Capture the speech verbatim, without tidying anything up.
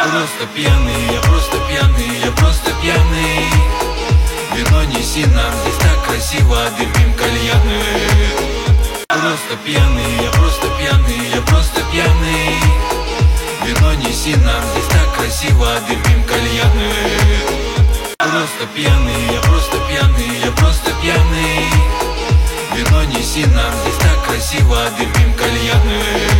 Просто пьяный, я просто пьяный, я просто пьяный. Вино неси нам, здесь так красиво, дымим кальяны. Просто пьяный, я просто пьяный, я просто пьяный. Вино неси нам, здесь так красиво, дымим кальяны. Просто пьяный, я просто пьяный, я просто пьяный. Вино неси нам, здесь так красиво, дымим кальяны.